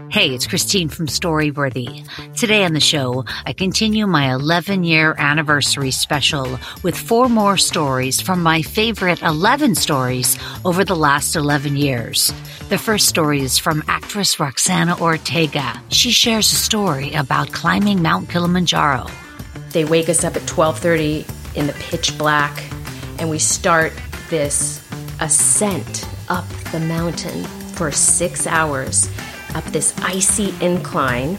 Hey, it's Christine from Storyworthy. Today on the show, I continue my 11-year anniversary special with 4 more stories from my favorite 11 stories over the last 11 years. The first story is from actress Roxana Ortega. She shares a story about climbing Mount Kilimanjaro. They wake us up at 12:30 in the pitch black, and we start this ascent up the mountain for 6 hours. Up this icy incline,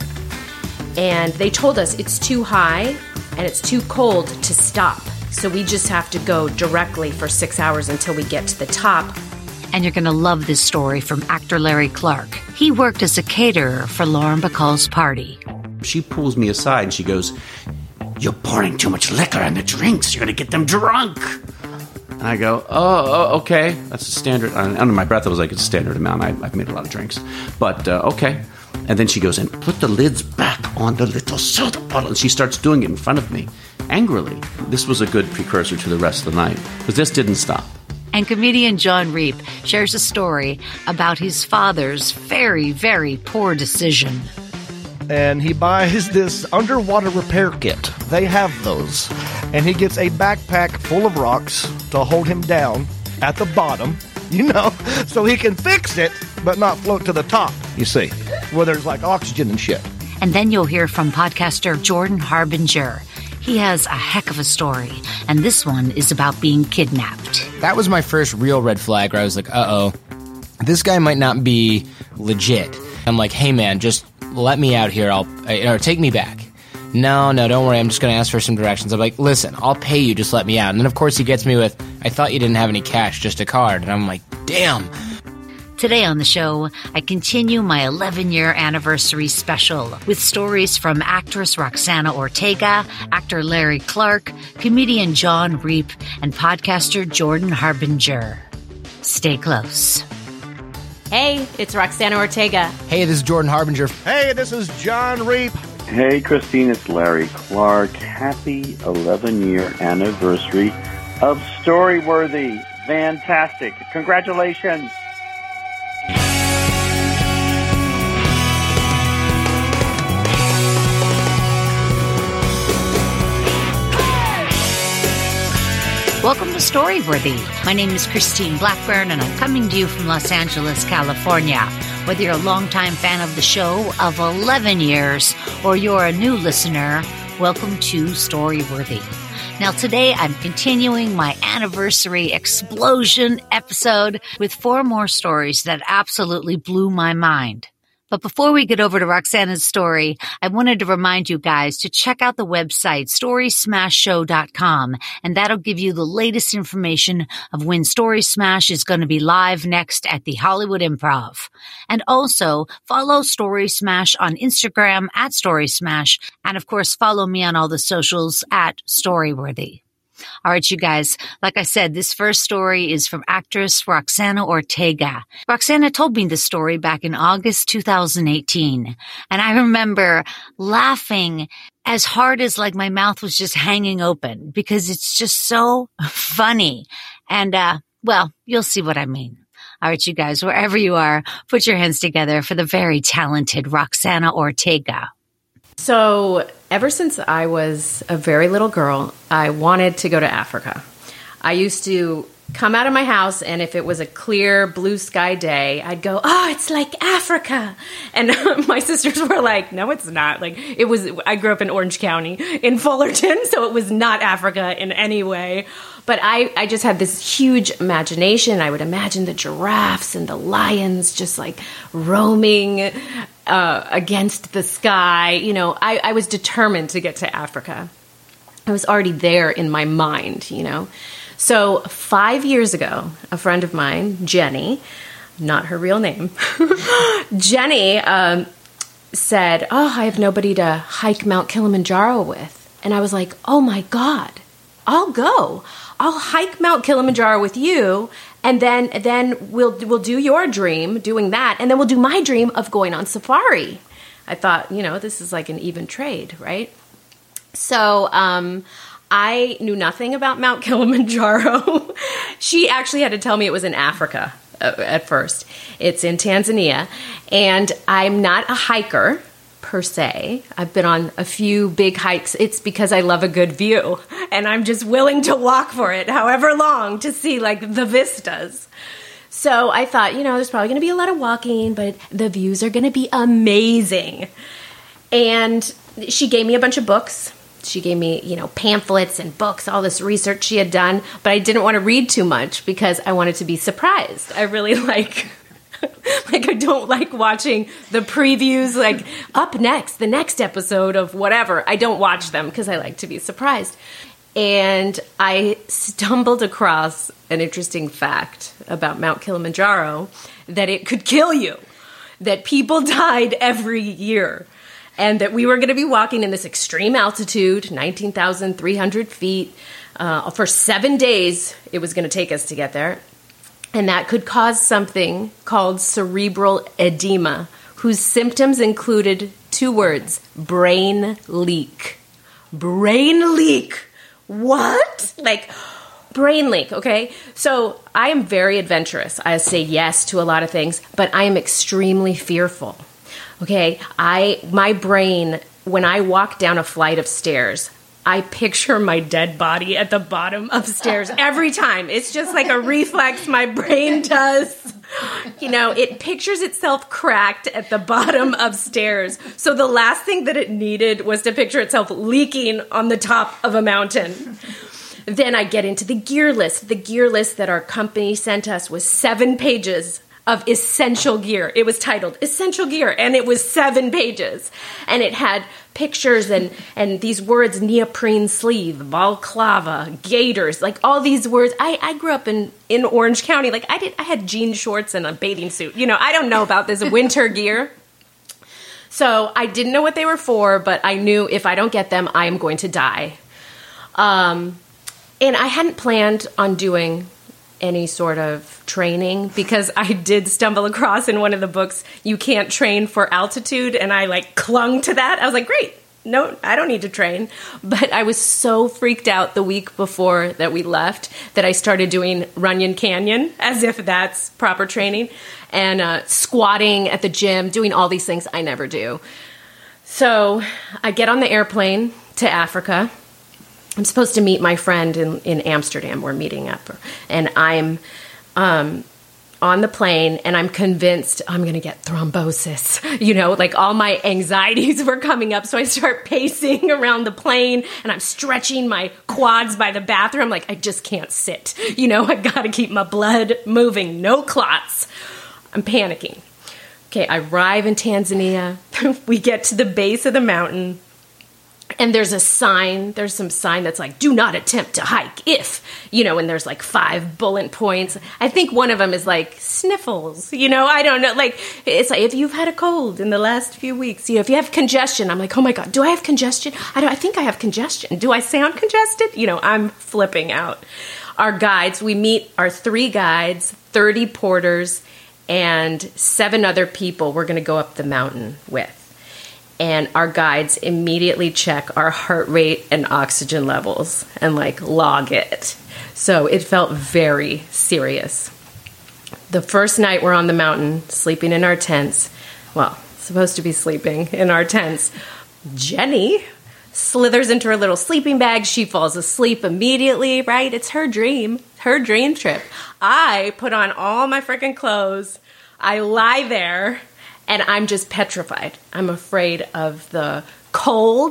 and they told us it's too high and it's too cold to stop. So we just have to go directly for 6 hours until we get to the top. And you're going to love this story from actor Larry Clark. He worked as a caterer for Lauren Bacall's party. She pulls me aside and she goes, "You're pouring too much liquor in the drinks. You're going to get them drunk." And I go, oh, okay. That's a standard. Under my breath, I was like, it's a standard amount. I've made a lot of drinks. But, okay. And then she goes, and put the lids back on the little soda bottle. And she starts doing it in front of me, angrily. This was a good precursor to the rest of the night, because this didn't stop. And comedian John Reep shares a story about his father's very, very poor decision. And he buys this underwater repair kit. They have those. And he gets a backpack full of rocks to hold him down at the bottom, so he can fix it, but not float to the top, you see, where there's like oxygen and shit. And then you'll hear from podcaster Jordan Harbinger. He has a heck of a story, and this one is about being kidnapped. That was my first real red flag where I was like, uh-oh, this guy might not be legit. I'm like, hey man, just let me out here, or take me back. No, don't worry, I'm just going to ask for some directions. I'm like, listen, I'll pay you, just let me out. And then, of course, he gets me with, I thought you didn't have any cash, just a card. And I'm like, damn. Today on the show, I continue my 11-year anniversary special with stories from actress Roxana Ortega, actor Larry Clark, comedian John Reep, and podcaster Jordan Harbinger. Stay close. Hey, it's Roxana Ortega. Hey, this is Jordan Harbinger. Hey, this is John Reep. Hey, Christine, it's Larry Clark. Happy 11-year anniversary of Storyworthy. Fantastic. Congratulations. Welcome to Storyworthy. My name is Christine Blackburn, and I'm coming to you from Los Angeles, California. Whether you're a longtime fan of the show of 11 years or you're a new listener, welcome to Storyworthy. Now, today I'm continuing my anniversary explosion episode with 4 more stories that absolutely blew my mind. But before we get over to Roxana's story, I wanted to remind you guys to check out the website, StorySmashShow.com, and that'll give you the latest information of when Story Smash is going to be live next at the Hollywood Improv. And also, follow Story Smash on Instagram at Story Smash, and of course, follow me on all the socials at Storyworthy. All right, you guys, like I said, this first story is from actress Roxana Ortega. Roxana told me this story back in August 2018, and I remember laughing as hard as like my mouth was just hanging open because it's just so funny. And, well, you'll see what I mean. All right, you guys, wherever you are, put your hands together for the very talented Roxana Ortega. So ever since I was a very little girl, I wanted to go to Africa. I used to come out of my house, and if it was a clear blue sky day, I'd go, oh, it's like Africa. And my sisters were like, no, it's not. Like, I grew up in Orange County in Fullerton, so it was not Africa in any way. But I just had this huge imagination. I would imagine the giraffes and the lions just like roaming against the sky. I was determined to get to Africa. I was already there in my mind, So 5 years ago, a friend of mine, Jenny, not her real name, Jenny said, oh, I have nobody to hike Mount Kilimanjaro with. And I was like, oh my God, I'll go. I'll hike Mount Kilimanjaro with you, and then we'll do your dream doing that, and then we'll do my dream of going on safari. I thought, this is like an even trade, right? So I knew nothing about Mount Kilimanjaro. She actually had to tell me it was in Africa. at first. It's in Tanzania, and I'm not a hiker per se. I've been on a few big hikes. It's because I love a good view, and I'm just willing to walk for it, however long, to see like the vistas. So I thought, there's probably going to be a lot of walking, but the views are going to be amazing. And she gave me a bunch of books. She gave me, pamphlets and books, all this research she had done, but I didn't want to read too much because I wanted to be surprised. I really I don't like watching the previews, like up next, the next episode of whatever. I don't watch them because I like to be surprised. And I stumbled across an interesting fact about Mount Kilimanjaro, that it could kill you, that people died every year, and that we were going to be walking in this extreme altitude, 19,300 feet, for 7 days it was going to take us to get there. And that could cause something called cerebral edema, whose symptoms included 2 words, brain leak. Brain leak. What? Brain leak, okay? So I am very adventurous. I say yes to a lot of things, but I am extremely fearful. Okay, my brain, when I walk down a flight of stairs, I picture my dead body at the bottom of stairs every time. It's just like a reflex my brain does. It pictures itself cracked at the bottom of stairs. So the last thing that it needed was to picture itself leaking on the top of a mountain. Then I get into the gear list. The gear list that our company sent us was 7 pages of essential gear. It was titled Essential Gear, and it was 7 pages. And it had pictures and these words, neoprene sleeve, balaclava, gaiters, like all these words. I grew up in Orange County. I had jean shorts and a bathing suit. I don't know about this winter gear. So I didn't know what they were for, but I knew if I don't get them, I am going to die. And I hadn't planned on doing any sort of training because I did stumble across in one of the books, you can't train for altitude, and I clung to that. I was like, great, no, I don't need to train. But I was so freaked out the week before that we left that I started doing Runyon Canyon as if that's proper training, and squatting at the gym, doing all these things I never do. So I get on the airplane to Africa. I'm supposed to meet my friend in Amsterdam. We're meeting up. And I'm on the plane, and I'm convinced I'm going to get thrombosis. All my anxieties were coming up. So I start pacing around the plane, and I'm stretching my quads by the bathroom. I just can't sit. I got to keep my blood moving. No clots. I'm panicking. Okay, I arrive in Tanzania. We get to the base of the mountain. And there's some sign that's like, do not attempt to hike if, and there's 5 bullet points. I think one of them is sniffles, I don't know. It's if you've had a cold in the last few weeks, if you have congestion, I'm like, oh my God, do I have congestion? I think I have congestion. Do I sound congested? I'm flipping out. Our guides, we meet our 3 guides, 30 porters, and 7 other people we're going to go up the mountain with. And our guides immediately check our heart rate and oxygen levels and log it. So it felt very serious. The first night we're on the mountain, sleeping in our tents. Well, supposed to be sleeping in our tents. Jenny slithers into her little sleeping bag. She falls asleep immediately, right? It's her dream trip. I put on all my freaking clothes. I lie there. And I'm just petrified. I'm afraid of the cold,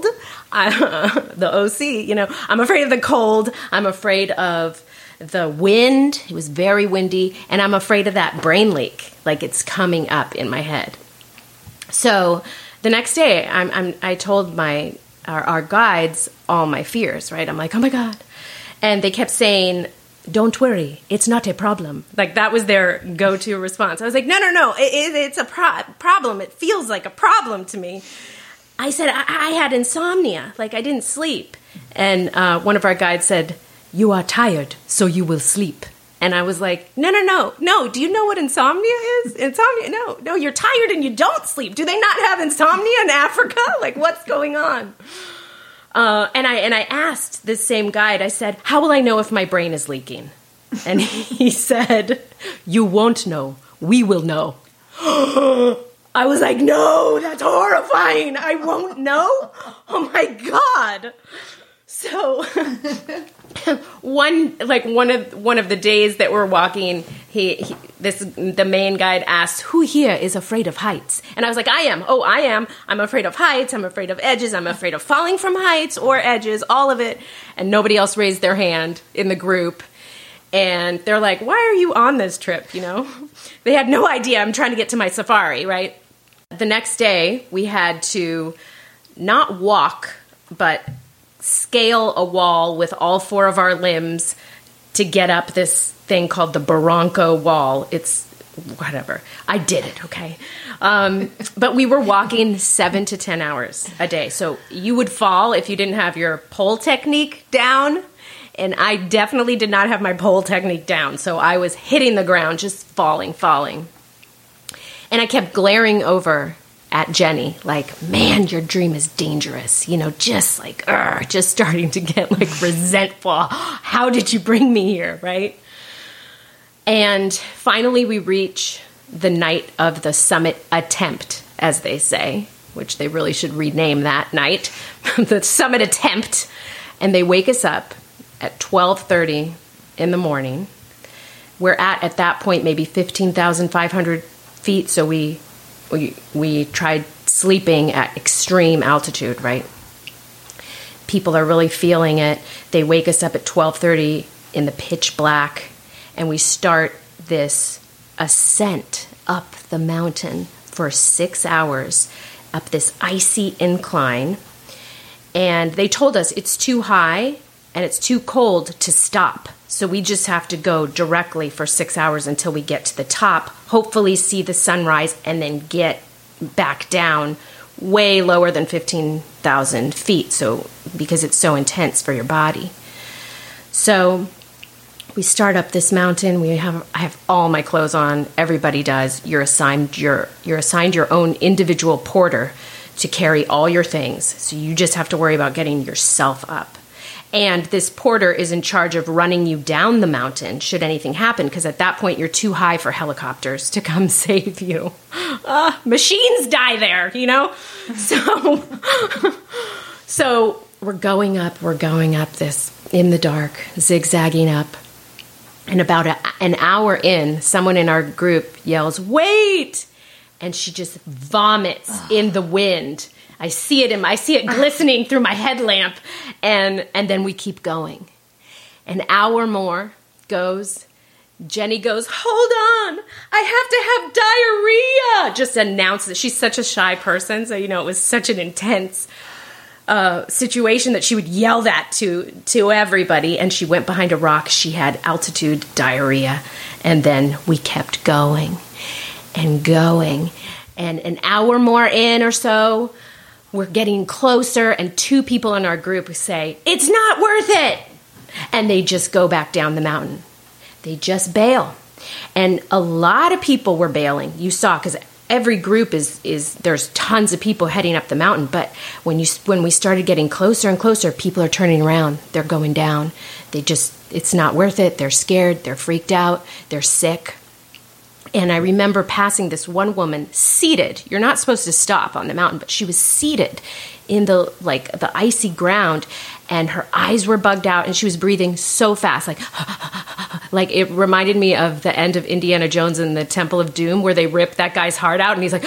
the OC, I'm afraid of the cold. I'm afraid of the wind. It was very windy. And I'm afraid of that brain leak, it's coming up in my head. So the next day, I told our guides all my fears, right? I'm like, oh my God. And they kept saying, don't worry, it's not a problem. That was their go-to response. I was like, no, it's a problem. It feels like a problem to me. I said, I had insomnia, I didn't sleep. And one of our guides said, you are tired, so you will sleep. And I was like, no, do you know what insomnia is? Insomnia, no, you're tired and you don't sleep. Do they not have insomnia in Africa? What's going on? And I asked this same guide, I said, how will I know if my brain is leaking? And he said, "You won't know. We will know." I was like, "No, that's horrifying. I won't know." Oh my God. So one of the days that we're walking, the main guide asked, "Who here is afraid of heights?" And I was like, "I am. Oh, I am. I'm afraid of heights. I'm afraid of edges. I'm afraid of falling from heights or edges, all of it." And nobody else raised their hand in the group. And they're like, "Why are you on this trip?" You know, they had no idea I'm trying to get to my safari, right? The next day, we had to not walk, but scale a wall with all four of our limbs to get up this thing called the Barranco Wall. It's whatever. I did it, okay? But we were walking 7 to 10 hours a day. So you would fall if you didn't have your pole technique down. And I definitely did not have my pole technique down. So I was hitting the ground, just falling. And I kept glaring over at Jenny, like, "Man, your dream is dangerous." You know, just like, just starting to get like resentful. How did you bring me here, right? And finally we reach the night of the summit attempt, as they say, which they really should rename that night, the summit attempt. And they wake us up at 12:30 in the morning. We're at that point, maybe 15,500 feet. So we tried sleeping at extreme altitude, right? People are really feeling it. They wake us up at 12:30 in the pitch black, and we start this ascent up the mountain for 6 hours, up this icy incline. And they told us it's too high and it's too cold to stop. So we just have to go directly for 6 hours until we get to the top, hopefully see the sunrise, and then get back down way lower than 15,000 feet. So because it's so intense for your body. So we start up this mountain. I have all my clothes on. Everybody does. You're assigned your own individual porter to carry all your things. So you just have to worry about getting yourself up. And this porter is in charge of running you down the mountain should anything happen, because at that point you're too high for helicopters to come save you. Machines die there, you know? So we're going up this in the dark, zigzagging up. And about an hour in, someone in our group yells, "Wait!" And she just vomits in the wind. I see it glistening through my headlamp, and then we keep going. An hour more goes. Jenny goes, "Hold on, I have to have diarrhea." Just announced that she's such a shy person, so it was such an intense situation that she would yell that to everybody. And she went behind a rock. She had altitude diarrhea, and then we kept going and going. And an hour more in or so, we're getting closer, and 2 people in our group say, "It's not worth it." And they just go back down the mountain. They just bail. And a lot of people were bailing. You saw, because every group there's tons of people heading up the mountain. But when we started getting closer and closer, people are turning around. They're going down. It's not worth it. They're scared. They're freaked out. They're sick. And I remember passing this one woman seated. You're not supposed to stop on the mountain, but she was seated in the icy ground, and her eyes were bugged out, and she was breathing so fast, like it reminded me of the end of Indiana Jones and the Temple of Doom, where they rip that guy's heart out, and he's like,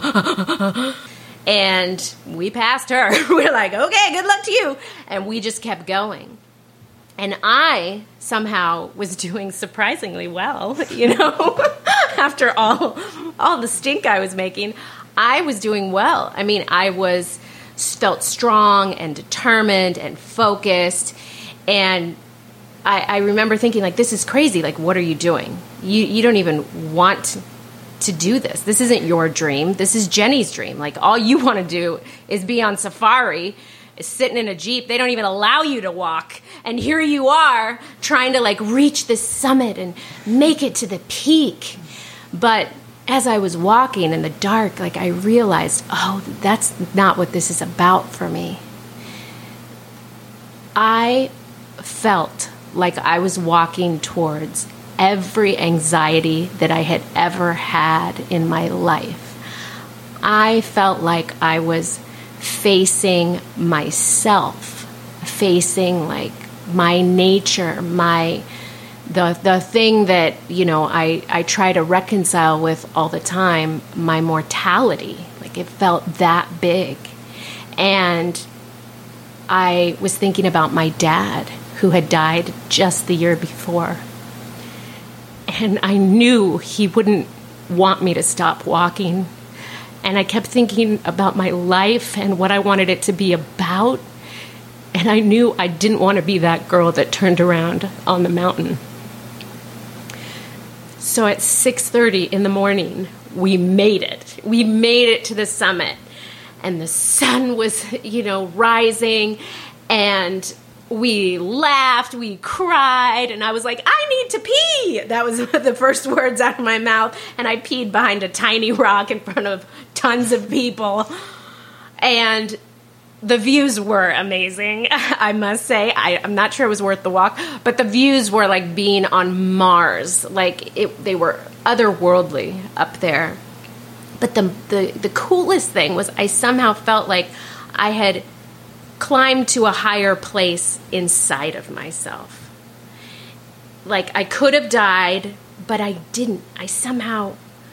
and we passed her. We're like, "Okay, good luck to you," and we just kept going. And I somehow was doing surprisingly well, after all the stink I was making. I was doing well. I mean, I felt strong and determined and focused. And I remember thinking, like, this is crazy. Like, what are you doing? You don't even want to do this. This isn't your dream. This is Jenny's dream. Like, all you want to do is be on safari, is sitting in a Jeep. They don't even allow you to walk. And here you are trying to reach this summit and make it to the peak. But as I was walking in the dark, I realized, that's not what this is about for me. I felt like I was walking towards every anxiety that I had ever had in my life. I felt like I was facing myself, facing like my nature, the thing that, I try to reconcile with all the time, my mortality. Like it felt that big. And I was thinking about my dad, who had died just the year before. And I knew he wouldn't want me to stop walking. And I kept thinking about my life and what I wanted it to be about. And I knew I didn't want to be that girl that turned around on the mountain. So at 6:30 in the morning, we made it. We made it to the summit. And the sun was, rising. And we laughed, we cried, and I was like, I need to pee. That was the first words out of my mouth. And I peed behind a tiny rock in front of tons of people. And the views were amazing, I must say. I'm not sure it was worth the walk, but the views were like being on Mars. Like they were otherworldly up there. But the coolest thing was I somehow felt like I had climbed to a higher place inside of myself. Like I could have died, but I didn't. I somehow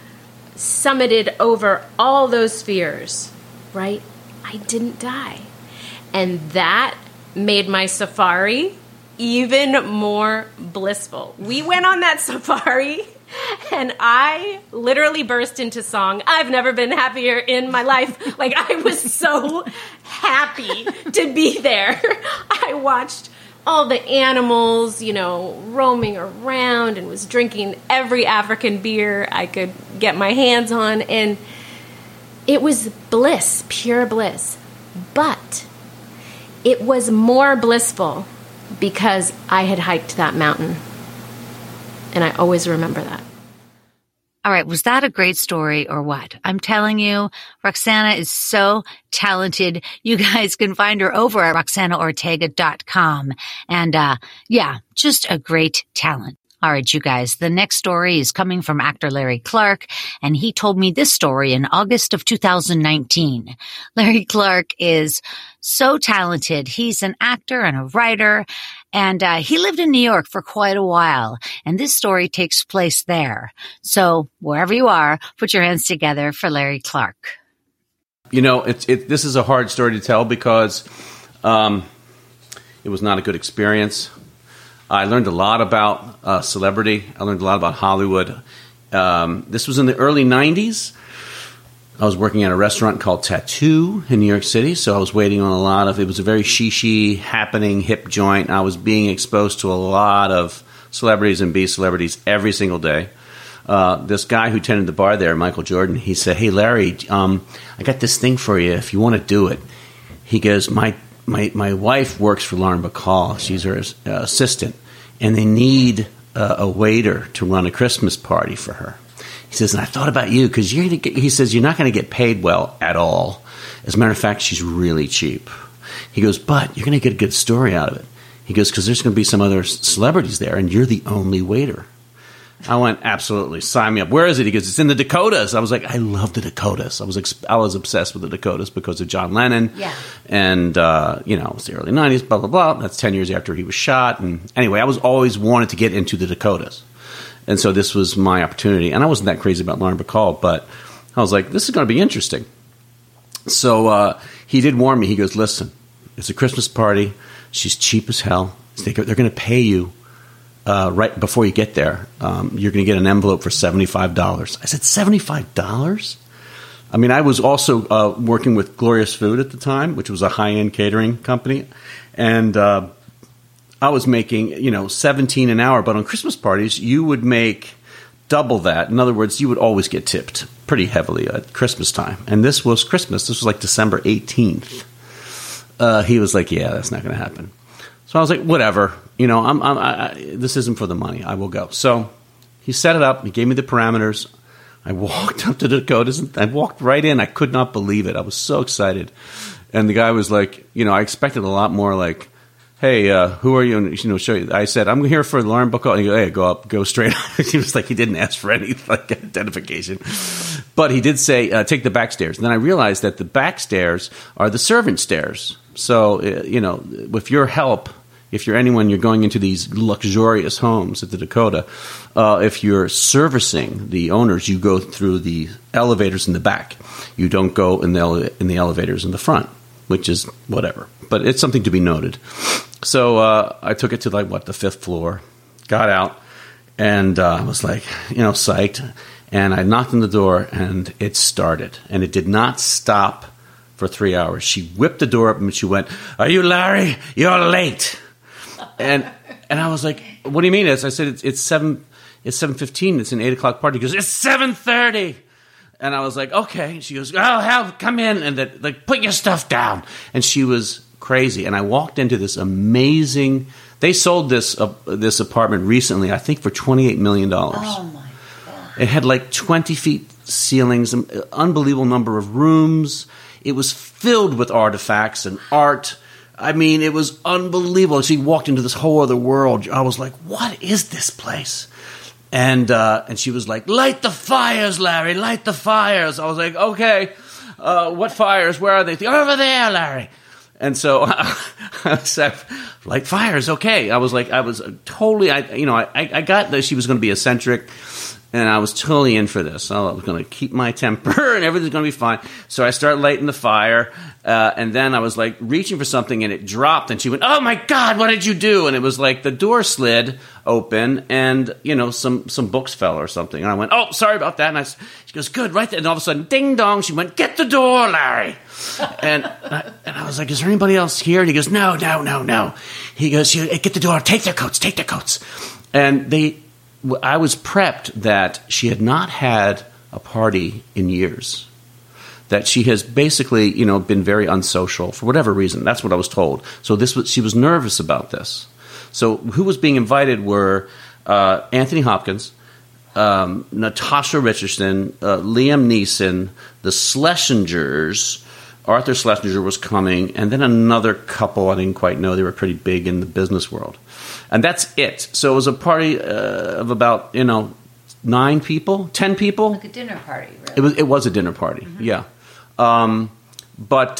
summited over all those fears, right? I didn't die. And that made my safari even more blissful. We went on that safari and I literally burst into song. I've never been happier in my life. Like I was so happy to be there. I watched all the animals, roaming around and was drinking every African beer I could get my hands on. And it was bliss, pure bliss. But it was more blissful because I had hiked that mountain. And I always remember that. All right, was that a great story or what? I'm telling you, Roxana is so talented. You guys can find her over at RoxanaOrtega.com. And just a great talent. All right, you guys, the next story is coming from actor Larry Clark, and he told me this story in August of 2019. Larry Clark is so talented. He's an actor and a writer, and he lived in New York for quite a while, and this story takes place there. So wherever you are, put your hands together for Larry Clark. This is a hard story to tell because it was not a good experience. I learned a lot about celebrity. I learned a lot about Hollywood. This was in the early 90s. I was working at a restaurant called Tattoo in New York City, so I was waiting on it was a very shishi, happening, hip joint. I was being exposed to a lot of celebrities and B-celebrities every single day. This guy who tended the bar there, Michael Jordan, he said, "Hey, Larry, I got this thing for you if you want to do it." He goes, My wife works for Lauren Bacall. She's her assistant, and they need a waiter to run a Christmas party for her. He says, and I thought about you because he says, you're not going to get paid well at all. As a matter of fact, she's really cheap. He goes, but you're going to get a good story out of it. He goes, because there's going to be some other celebrities there, and you're the only waiter. I went, absolutely, sign me up. Where is it? He goes, it's in the Dakotas. I was like, I love the Dakotas. I was obsessed with the Dakotas because of John Lennon. Yeah. And, it was the early 90s, blah, blah, blah. That's 10 years after he was shot. And anyway, I was always wanted to get into the Dakotas. And so this was my opportunity. And I wasn't that crazy about Lauren Bacall, but I was like, this is going to be interesting. So he did warn me. He goes, listen, it's a Christmas party. She's cheap as hell. They're going to pay you. Right before you get there, you're going to get an envelope for $75. I said, $75? I mean, I was also working with Glorious Food at the time, which was a high-end catering company. And I was making, $17 an hour. But on Christmas parties, you would make double that. In other words, you would always get tipped pretty heavily at Christmas time. And this was Christmas. This was like December 18th. He was like, yeah, that's not going to happen. So I was like, whatever, this isn't for the money. I will go. So he set it up. He gave me the parameters. I walked up to the Dakotas. And I walked right in. I could not believe it. I was so excited. And the guy was like, I expected a lot more like hey, who are you? And, show you. I said, I'm here for Lauren Bacall. And he goes, hey, go straight up. He was like, he didn't ask for any identification. But he did say, take the back stairs. And then I realized that the back stairs are the servant stairs. So, with your help, if you're anyone, you're going into these luxurious homes at the Dakota, if you're servicing the owners, you go through the elevators in the back. You don't go in the elevators in the front, which is whatever. But it's something to be noted. So I took it to the fifth floor, got out, and I was like, psyched. And I knocked on the door, and it started. And it did not stop for 3 hours. She whipped the door up, and she went, "Are you Larry? You're late." And I was like, "What do you mean?" I said, "It's 7:15. It's an 8 o'clock party." He goes, "It's 7:30." And I was like, "Okay." She goes, "Oh, hell, come in and put your stuff down." And she was crazy. And I walked into this amazing. They sold this apartment recently, I think, for $28 million. Oh my God! It had 20 feet ceilings, an unbelievable number of rooms. It was filled with artifacts and art. I mean, it was unbelievable. She walked into this whole other world. I was like, "What is this place?" And she was like, "Light the fires, Larry, light the fires." I was like, "Okay, what fires? Where are they?" "Over there, Larry." And so I said, "Light fires, okay." I was totally, I got that she was going to be eccentric, and I was totally in for this. I was going to keep my temper, and everything's going to be fine. So I started lighting the fire, and then I was reaching for something, and it dropped, and she went, "Oh my God, what did you do?" And it was the door slid open, and some books fell or something, and I went, "Oh, sorry about that." And she goes, "Good, right there." And all of a sudden, ding dong, she went, "Get the door, Larry." And I was like, "Is there anybody else here?" And he goes, No. He goes, "Get the door, take their coats." And I was prepped that she had not had a party in years. That she has basically, been very unsocial for whatever reason. That's what I was told. So she was nervous about this. So who was being invited were Anthony Hopkins, Natasha Richardson, Liam Neeson, the Schlesingers. Arthur Schlesinger was coming, and then another couple I didn't quite know. They were pretty big in the business world. And that's it. So it was a party of about, 9 people, 10 people. Like a dinner party, really. It was a dinner party, yeah. But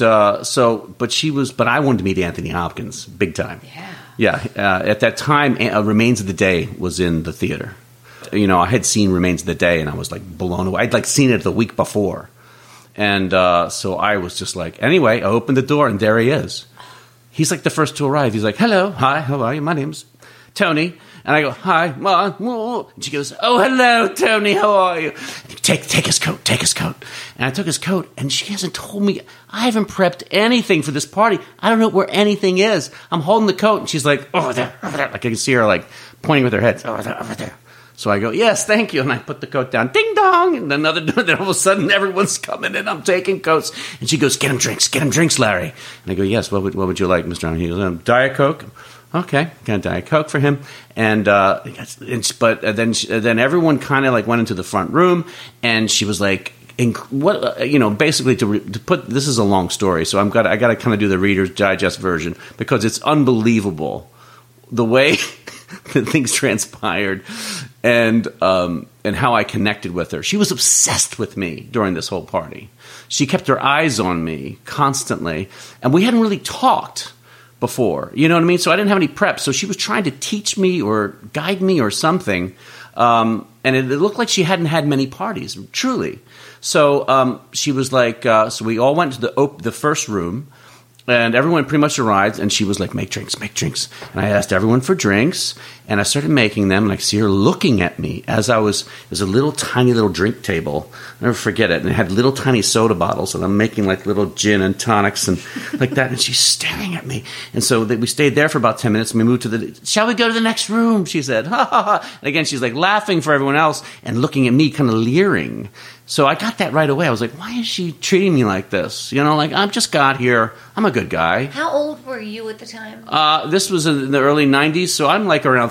I wanted to meet Anthony Hopkins big time. Yeah. At that time, Remains of the Day was in the theater. I had seen Remains of the Day, and I was blown away. I'd seen it the week before. And so I was just anyway, I opened the door, and there he is. He's the first to arrive. He's like, "Hello, hi, how are you? My name's Tony." And I go, "Hi, Mom." And she goes, "Oh, hello, Tony, how are you?" Take his coat. And I took his coat, and she hasn't told me. I haven't prepped anything for this party. I don't know where anything is. I'm holding the coat, and she's like, "Over there, over there." I can see her pointing with her head, "Over there, over there." So I go, "Yes, thank you." And I put the coat down. Ding dong. And another door. Then all of a sudden, everyone's coming in. I'm taking coats. And she goes, Get him drinks, Larry." And I go, "Yes, what would you like, Mr. Brown?" He goes, "Diet Coke." "Okay, got a Diet Coke for him." And but then everyone kind of went into the front room, and she was like, basically to put, this is a long story, so I got to kind of do the Reader's Digest version because it's unbelievable the way that things transpired. And how I connected with her. She was obsessed with me during this whole party. She kept her eyes on me constantly, and we hadn't really talked before. You know what I mean? So I didn't have any prep. So she was trying to teach me or guide me or something, and it looked like she hadn't had many parties, truly. So she was so we all went to the first room. And everyone pretty much arrived, and she was like, make drinks. And I asked everyone for drinks, and I started making them, and I could see her looking at me as it was a tiny little drink table. I'll never forget it. And it had little tiny soda bottles, and I'm making little gin and tonics and like that, and she's staring at me. And so we stayed there for about 10 minutes, and we moved to shall we go to the next room? She said, "Ha, ha, ha." And again, she's laughing for everyone else and looking at me, kind of leering. So I got that right away. I was like, why is she treating me like this? I've just got here. I'm a good guy. How old were you at the time? This was in the early 90s, so I'm around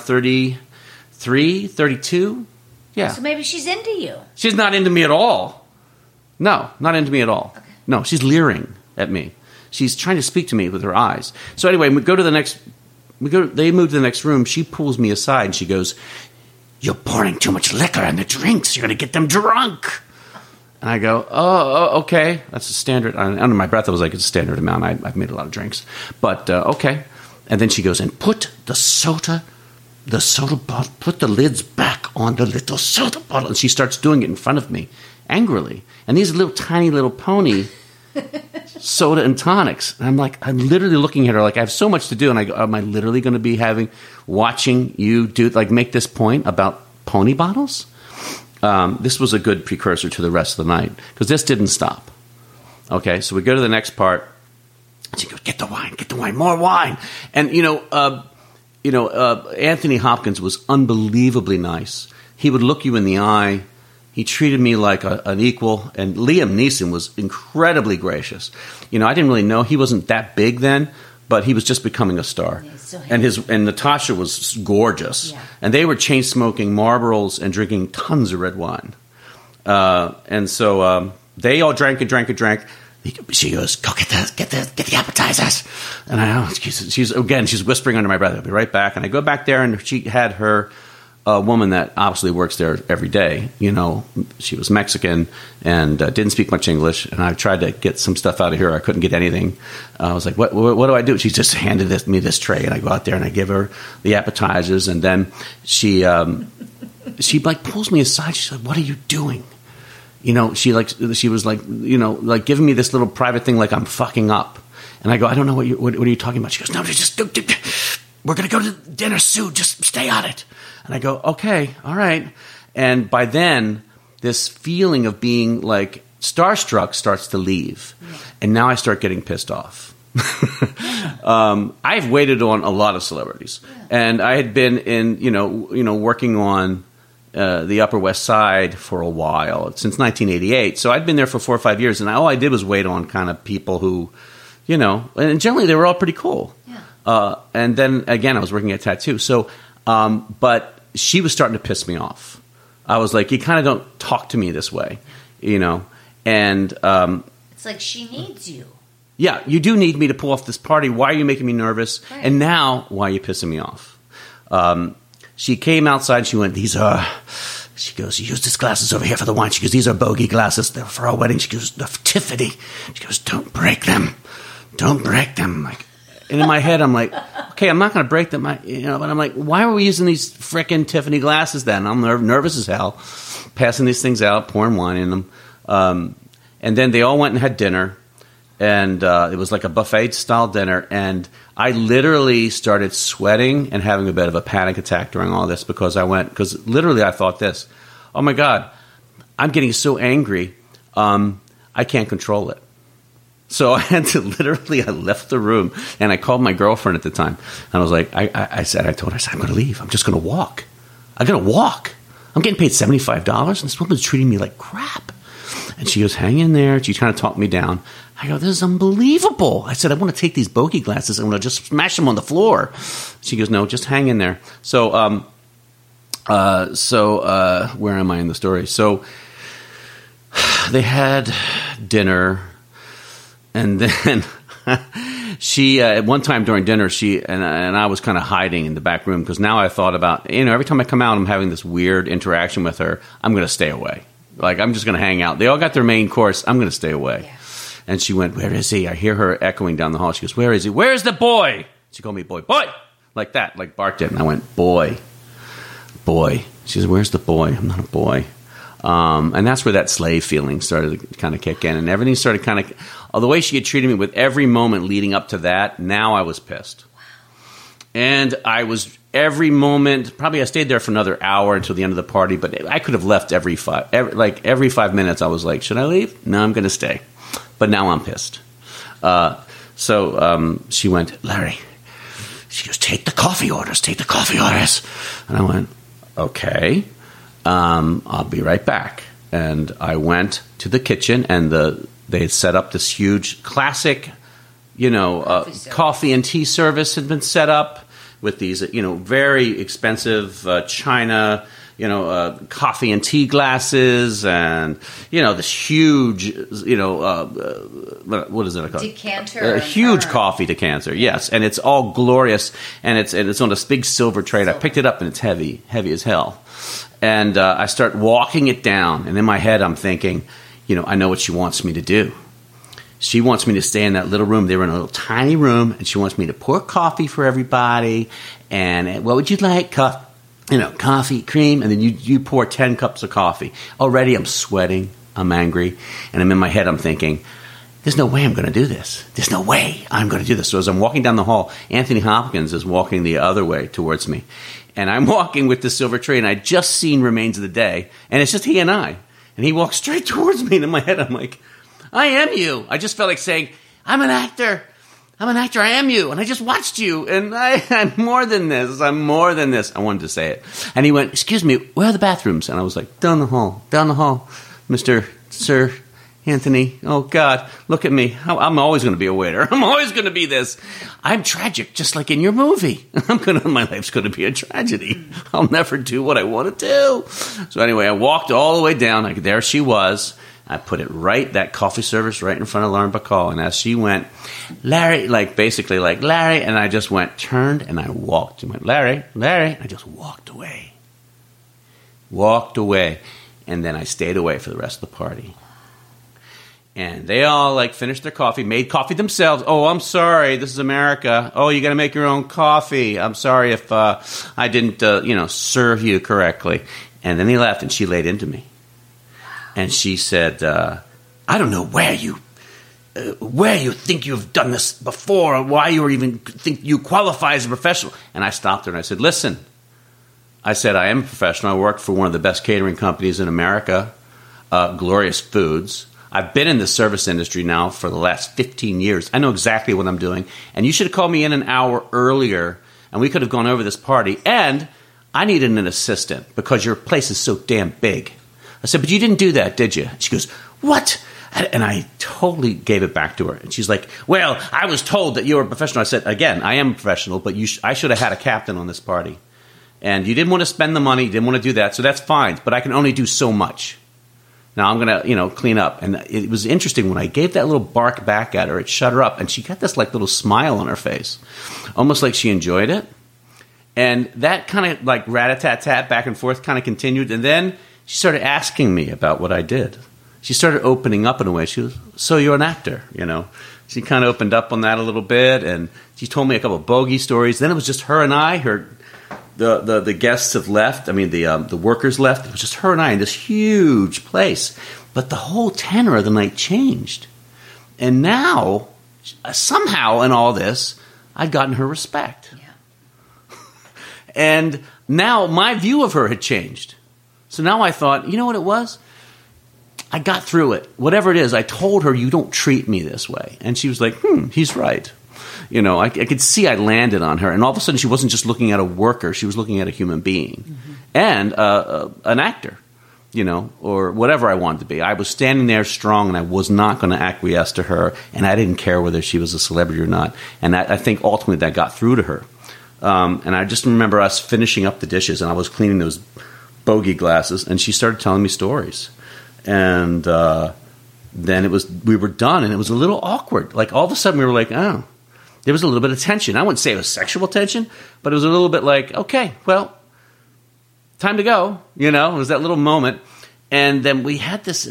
33, 32. Yeah. So maybe she's into you. She's not into me at all. No, not into me at all. Okay. No, she's leering at me. She's trying to speak to me with her eyes. So anyway, we go to the next They move to the next room. She pulls me aside and she goes, "You're pouring too much liquor in the drinks. You're going to get them drunk." And I go, "Oh, okay. That's a standard." Under my breath, I was like, "It's a standard amount. I've made a lot of drinks." But, okay. And then she goes, "And put the soda bottle, put the lids back on the little soda bottle." And she starts doing it in front of me, angrily. And these little tiny little pony soda and tonics. And I'm literally looking at her like I have so much to do. And I go, "Am I literally going to be watching you make this point about pony bottles?" This was a good precursor to the rest of the night because this didn't stop. Okay, so we go to the next part. She goes, get the wine, more wine. And, Anthony Hopkins was unbelievably nice. He would look you in the eye. He treated me like an equal. And Liam Neeson was incredibly gracious. I didn't really know. He wasn't that big then, but he was just becoming a star. Yeah, so and Natasha was gorgeous. Yeah. And they were chain smoking Marlboros and drinking tons of red wine. And so they all drank and drank and drank. She goes, "Go get the appetizers." And she's whispering under my breath, "I'll be right back." And I go back there, and she had her woman that obviously works there every day. She was Mexican and didn't speak much English. And I tried to get some stuff out of her. I couldn't get anything. I was like, "What do I do?" She just handed me this tray, and I go out there and I give her the appetizers. And then she pulls me aside. She's like, "What are you doing?" She was giving me this little private thing like I'm fucking up. And I go, "I don't know what are you talking about?" She goes, "No, just we're going to go to dinner soon. Just stay on it." And I go, "Okay, all right." And by then, this feeling of being like starstruck starts to leave. Yeah. And now I start getting pissed off. I've waited on a lot of celebrities. Yeah. And I had been in, working on the Upper West Side for a while, since 1988. So I'd been there for 4 or 5 years, and all I did was wait on kind of people who, and generally they were all pretty cool. Yeah. And then, again, I was working at Tattoo. So, but she was starting to piss me off. I was like, "You kind of don't talk to me this way, and it's like she needs you. Yeah, you do need me to pull off this party. Why are you making me nervous? Right. And now, why are you pissing me off?" She came outside. She went, she goes, "You use these glasses over here for the wine." She goes, "These are bogey glasses. They're for our wedding." She goes, "They're Tiffany." She goes, "Don't break them. Don't break them." And in my head, I'm like, okay, I'm not going to break them. But I'm like, why are we using these frickin' Tiffany glasses then? I'm nervous as hell, passing these things out, pouring wine in them. And then they all went and had dinner. And it was like a buffet-style dinner. And I literally started sweating and having a bit of a panic attack during all this because literally I thought this, "Oh, my God, I'm getting so angry, I can't control it." So I had to I left the room, and I called my girlfriend at the time. And I was like, I told her, "I'm going to leave. I'm just going to walk. I'm going to walk. I'm getting paid $75, and this woman's treating me like crap." And she goes, "Hang in there." She kind of talked me down. I go, "This is unbelievable." I said, "I want to take these bogey glasses and I'm going to just smash them on the floor." She goes, "No, just hang in there." So, where am I in the story? So they had dinner, and then she, at one time during dinner, and I was kind of hiding in the back room because now I thought about, every time I come out, I'm having this weird interaction with her. I'm going to stay away. Like, I'm just going to hang out. They all got their main course. I'm going to stay away. Yeah. And she went, "Where is he?" I hear her echoing down the hall. She goes, "Where is he? Where's the boy?" She called me boy. "Boy!" Like that, like barked it. And I went, "Boy. Boy." She says, "Where's the boy?" "I'm not a boy." And that's where that slave feeling started to kind of kick in. And everything started kind of, the way she had treated me with every moment leading up to that, now I was pissed. Wow. And I was, every moment, probably I stayed there for another hour until the end of the party, but I could have left every 5 minutes. I was like, "Should I leave?" "No, I'm going to stay." But now I'm pissed. So she went, "Larry," she goes, "take the coffee orders. And I went, "Okay, I'll be right back." And I went to the kitchen, and they had set up this huge classic, coffee and tea service had been set up with these, very expensive china, coffee and tea glasses, and this huge, what is it called? Decanter. A huge coffee decanter, yes, and it's all glorious, and it's on this big silver tray. I picked it up, and it's heavy as hell. And I start walking it down, and in my head, I'm thinking, I know what she wants me to do. She wants me to stay in that little room. They were in a little tiny room, and she wants me to pour coffee for everybody. And what would you like? Coffee, cream, and then you pour 10 cups of coffee. Already I'm sweating, I'm angry, and I'm in my head, I'm thinking, there's no way I'm going to do this. There's no way I'm going to do this. So as I'm walking down the hall, Anthony Hopkins is walking the other way towards me. And I'm walking with the silver tray, and I just seen Remains of the Day, and it's just he and I. And he walks straight towards me, and in my head, I'm like, I am you. I just felt like saying, I'm an actor. I am you. And I just watched you. And I'm more than this. I wanted to say it. And he went, excuse me, where are the bathrooms? And I was like, down the hall, Mr. Sir Anthony. Oh, God, look at me. I'm always going to be a waiter. I'm always going to be this. I'm tragic, just like in your movie. My life's going to be a tragedy. I'll never do what I want to do. So anyway, I walked all the way down. There she was. I put it that coffee service right in front of Lauren Bacall. And as she went, Larry, basically Larry, and I just turned, and I walked. And went, Larry. I just walked away. And then I stayed away for the rest of the party. And they all finished their coffee, made coffee themselves. Oh, I'm sorry, this is America. Oh, you got to make your own coffee. I'm sorry if I didn't, serve you correctly. And then he left, and she laid into me. And she said, I don't know where you think you've done this before, or why you even think you qualify as a professional. And I stopped her and I said, listen, I am a professional. I worked for one of the best catering companies in America, Glorious Foods. I've been in the service industry now for the last 15 years. I know exactly what I'm doing. And you should have called me in an hour earlier, and we could have gone over this party. And I needed an assistant because your place is so damn big. I said, but you didn't do that, did you? She goes, what? And I totally gave it back to her. And she's like, well, I was told that you were a professional. I said, again, I am a professional, but I should have had a captain on this party. And you didn't want to spend the money, you didn't want to do that, so that's fine. But I can only do so much. Now I'm going to, clean up. And it was interesting. When I gave that little bark back at her, it shut her up. And she got this little smile on her face, almost like she enjoyed it. And that kind of rat-a-tat-tat back and forth kind of continued. And then she started asking me about what I did. She started opening up in a way. She was, so you're an actor, She kind of opened up on that a little bit, and she told me a couple of bogey stories. Then it was just her and I. The guests have left. I mean, the workers left. It was just her and I in this huge place. But the whole tenor of the night changed. And now, somehow in all this, I'd gotten her respect. Yeah. And now my view of her had changed. So now I thought, you know what it was? I got through it. Whatever it is, I told her, you don't treat me this way. And she was like, he's right. I could see I landed on her. And all of a sudden, she wasn't just looking at a worker. She was looking at a human being and an actor, or whatever I wanted to be. I was standing there strong, and I was not going to acquiesce to her. And I didn't care whether she was a celebrity or not. And I think ultimately that got through to her. And I just remember us finishing up the dishes, and I was cleaning those bogey glasses, and she started telling me stories. And then we were done, and it was a little awkward. All of a sudden we were like, oh, there was a little bit of tension. I wouldn't say it was sexual tension, but it was a little bit like, okay, well, time to go. It was that little moment. And then we had this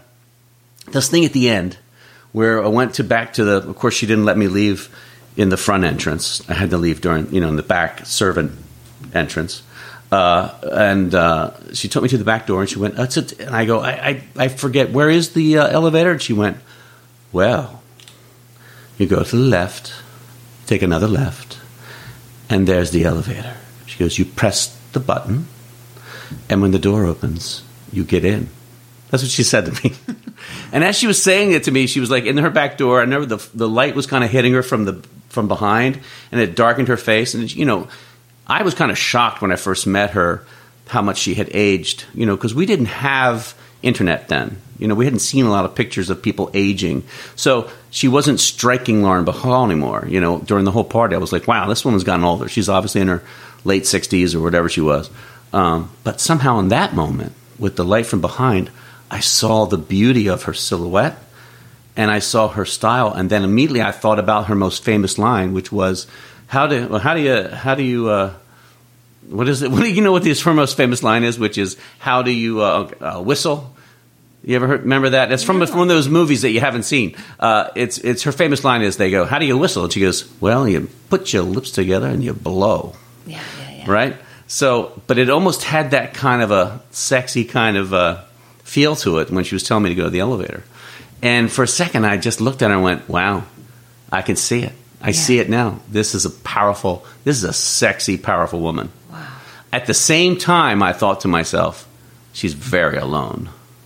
thing at the end where I went back to of course she didn't let me leave in the front entrance. I had to leave during, in the back servant entrance. And she took me to the back door, and she went, that's it. And I go, I forget, where is the elevator? And she went, well, you go to the left, take another left, and there's the elevator. She goes, you press the button, and when the door opens, you get in. That's what she said to me. And as she was saying it to me, she was in her back door. I remember the light was kind of hitting her from behind, and it darkened her face. And, I was kind of shocked when I first met her how much she had aged, because we didn't have internet then. We hadn't seen a lot of pictures of people aging. So she wasn't striking Lauren Bacall anymore. During the whole party, I was like, wow, this woman's gotten older. She's obviously in her late 60s or whatever she was. But somehow in that moment, with the light from behind, I saw the beauty of her silhouette, and I saw her style, and then immediately I thought about her most famous line, which was, "How do you what is it? What do you know what her most famous line is? Which is, how do you whistle?" You ever remember that? It's from one of those movies that you haven't seen. It's her famous line is, they go, "How do you whistle?" And she goes, "Well, you put your lips together and you blow." Yeah. Right? So, but it almost had that kind of a sexy kind of feel to it when she was telling me to go to the elevator. And for a second, I just looked at her and went, "Wow, I can see it. I see it now. This is a sexy, powerful woman." Wow. At the same time, I thought to myself, she's very alone.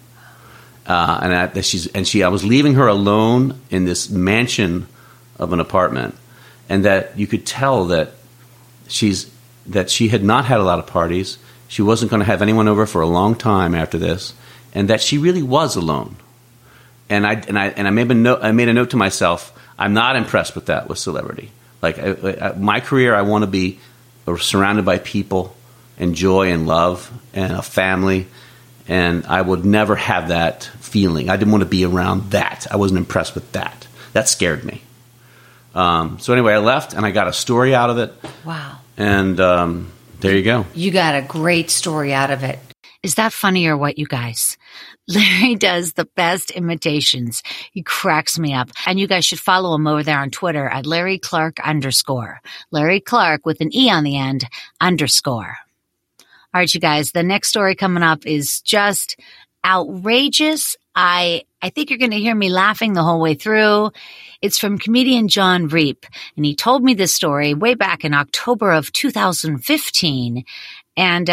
I was leaving her alone in this mansion of an apartment, and that you could tell that she had not had a lot of parties. She wasn't going to have anyone over for a long time after this, and that she really was alone. And I made a note to myself, I'm not impressed with that with celebrity. Like my career, I want to be surrounded by people and joy and love and a family. And I would never have that feeling. I didn't want to be around that. I wasn't impressed with that. That scared me. So anyway, I left and I got a story out of it. Wow. And there you go. You got a great story out of it. Is that funny or what, you guys? Larry does the best imitations. He cracks me up. And you guys should follow him over there on Twitter at Larry Clark _. Larry Clark with an E on the end _. All right, you guys, the next story coming up is just outrageous. I think you're going to hear me laughing the whole way through. It's from comedian John Reep, and he told me this story way back in October of 2015. And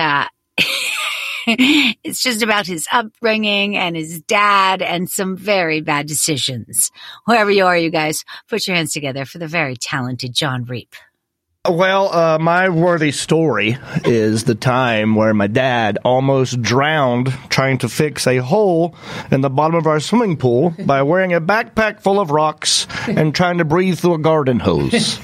it's just about his upbringing and his dad and some very bad decisions. Wherever you are, you guys, put your hands together for the very talented John Reep. Well, my worthy story is the time where my dad almost drowned trying to fix a hole in the bottom of our swimming pool by wearing a backpack full of rocks and trying to breathe through a garden hose.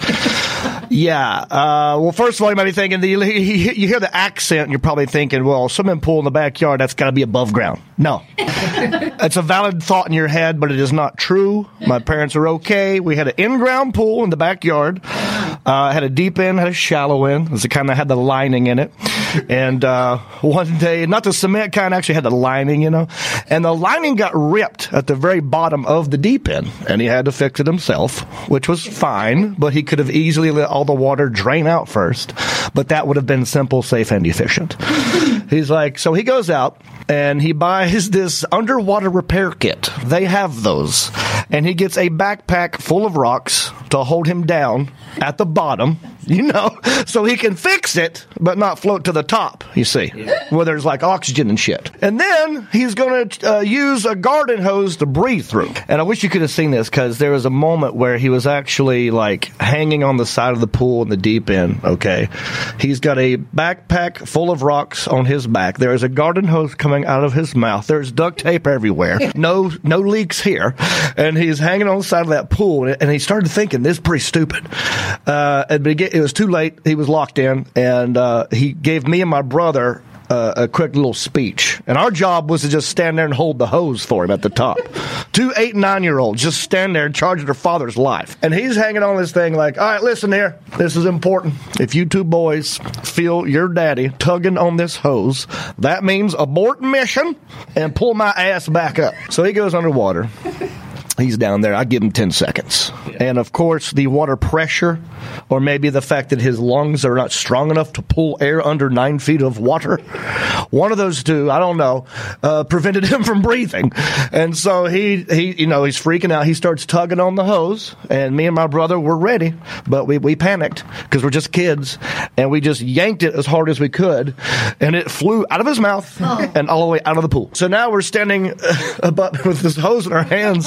Yeah. Well, first of all, you might be thinking, you hear the accent, and you're probably thinking, well, swimming pool in the backyard, that's got to be above ground. No. It's a valid thought in your head, but it is not true. My parents are okay. We had an in-ground pool in the backyard. Had a deep end, had a shallow end. It was the kind that had the lining in it. And one day, not the cement kind, actually had the lining, you know. And the lining got ripped at the very bottom of the deep end. And he had to fix it himself, which was fine. But he could have easily let all the water drain out first. But that would have been simple, safe, and efficient. He's like, so he goes out and he buys this underwater repair kit. They have those. And he gets a backpack full of rocks to hold him down at the bottom, you know, so he can fix it, but not float to the top, you see, where there's like oxygen and shit. And then he's going to use a garden hose to breathe through. And I wish you could have seen this, because there was a moment where he was actually like hanging on the side of the pool in the deep end, okay? He's got a backpack full of rocks on his back. There is a garden hose coming out of his mouth. There's duct tape everywhere. No leaks here. And he's hanging on the side of that pool, and he started thinking, this is pretty stupid. But it was too late. He was locked in, and he gave me and my brother a quick little speech. And our job was to just stand there and hold the hose for him at the top. 2 8- and 9-year-olds just stand there in charge of their father's life. And he's hanging on this thing like, all right, listen here. This is important. If you two boys feel your daddy tugging on this hose, that means abort mission and pull my ass back up. So he goes underwater. He's down there. I give him 10 seconds. And, of course, the water pressure, or maybe the fact that his lungs are not strong enough to pull air under 9 feet of water, one of those two, I don't know, prevented him from breathing. And so he's freaking out. He starts tugging on the hose, and me and my brother were ready, but we panicked because we're just kids, and we just yanked it as hard as we could, and it flew out of his mouth and all the way out of the pool. So now we're standing with this hose in our hands,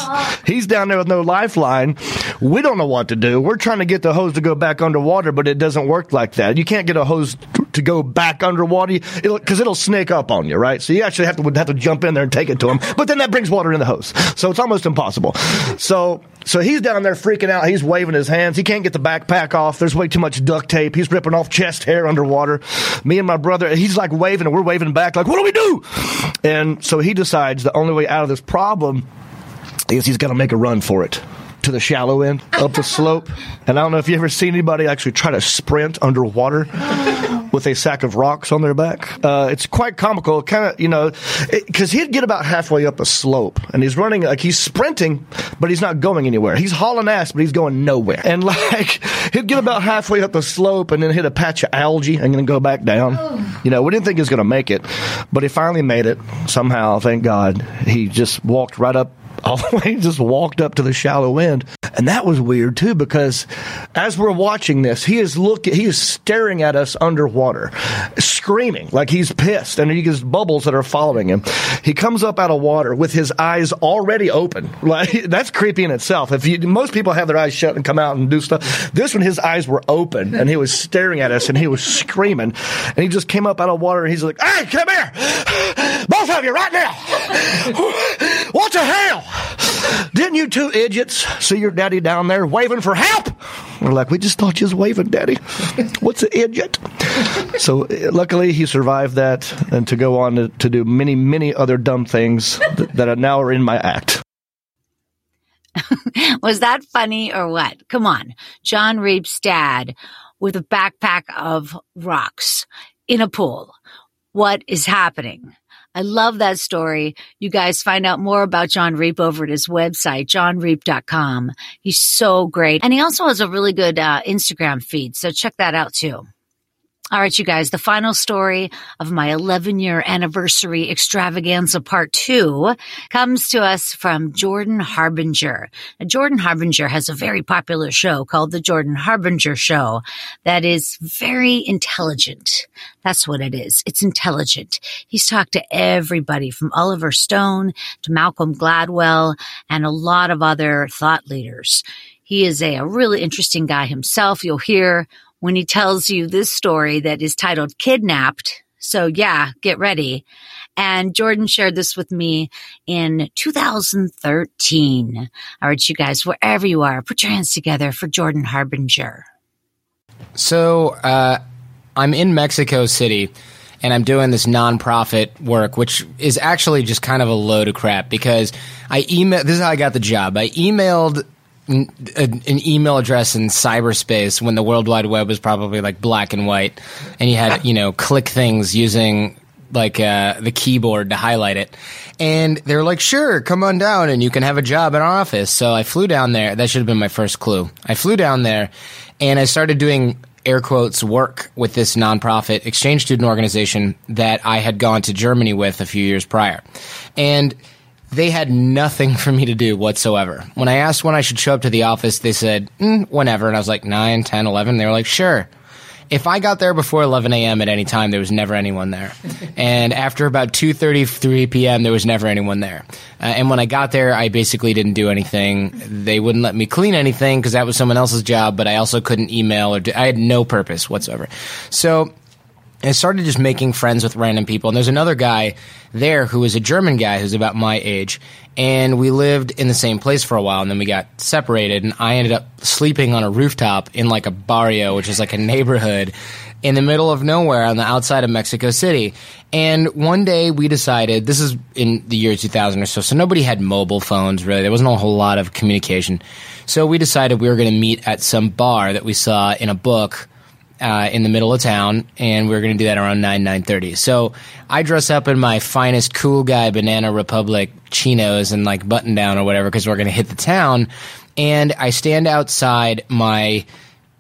He's down there with no lifeline. We don't know what to do. We're trying to get the hose to go back underwater, but it doesn't work like that. You can't get a hose to go back underwater because it'll snake up on you, right? So you actually have to jump in there and take it to him. But then that brings water in the hose. So it's almost impossible. So he's down there freaking out. He's waving his hands. He can't get the backpack off. There's way too much duct tape. He's ripping off chest hair underwater. Me and my brother, he's like waving and we're waving back like, what do we do? And so he decides the only way out of this problem is he's got to make a run for it to the shallow end of the slope. And I don't know if you ever seen anybody actually try to sprint underwater with a sack of rocks on their back. It's quite comical, kind of, because he'd get about halfway up a slope, and he's running, like he's sprinting, but he's not going anywhere. He's hauling ass, but he's going nowhere. And he'd get about halfway up the slope and then hit a patch of algae and then go back down. We didn't think he was going to make it, but he finally made it somehow, thank God. He just walked right up all the way, just walked up to the shallow end. And that was weird too, because as we're watching this, he is staring at us underwater, screaming like he's pissed, and he gets bubbles that are following him. He comes up out of water with his eyes already open. Like, that's creepy in itself. Most people have their eyes shut and come out and do stuff. This one, his eyes were open, and he was staring at us, and he was screaming. And he just came up out of water, and he's like, "Hey, come here! Both of you right now! What the hell? Didn't you two idiots see your daddy down there waving for help?" We're like, "We just thought you was waving, Daddy. What's an idiot?" So luckily he survived that, and to go on to do many, many other dumb things that now are in my act. Was that funny or what? Come on. John Reep's dad with a backpack of rocks in a pool. What is happening? I love that story. You guys find out more about John Reep over at his website, johnreep.com. He's so great. And he also has a really good Instagram feed, so check that out too. All right, you guys, the final story of my 11-year anniversary extravaganza part 2 comes to us from Jordan Harbinger. Now, Jordan Harbinger has a very popular show called The Jordan Harbinger Show that is very intelligent. That's what it is. It's intelligent. He's talked to everybody from Oliver Stone to Malcolm Gladwell and a lot of other thought leaders. He is a really interesting guy himself. You'll hear when he tells you this story that is titled Kidnapped. So yeah, get ready. And Jordan shared this with me in 2013. All right, you guys, wherever you are, put your hands together for Jordan Harbinger. So I'm in Mexico City, and I'm doing this nonprofit work, which is actually just kind of a load of crap because this is how I got the job. I emailed an email address in cyberspace when the World Wide Web was probably like black and white, and you had, click things using like the keyboard to highlight it. And they were like, "Sure, come on down and you can have a job in our office." So I flew down there. That should have been my first clue. I flew down there and I started doing air quotes work with this nonprofit exchange student organization that I had gone to Germany with a few years prior. And they had nothing for me to do whatsoever. When I asked when I should show up to the office, they said, whenever. And I was like, 9, 10, 11. They were like, "Sure." If I got there before 11 a.m. at any time, there was never anyone there. And after about 2:33 p.m., there was never anyone there. And when I got there, I basically didn't do anything. They wouldn't let me clean anything because that was someone else's job, but I also couldn't email I had no purpose whatsoever. So I started just making friends with random people. And there's another guy there who was a German guy who's about my age. And we lived in the same place for a while, and then we got separated. And I ended up sleeping on a rooftop in like a barrio, which is like a neighborhood in the middle of nowhere on the outside of Mexico City. And one day we decided, this is in the year 2000 or so nobody had mobile phones really. There wasn't a whole lot of communication. So we decided we were going to meet at some bar that we saw in a book in the middle of town, and we were going to do that around 9:30. So I dress up in my finest cool guy Banana Republic chinos and like button down or whatever because we're going to hit the town. And I stand outside my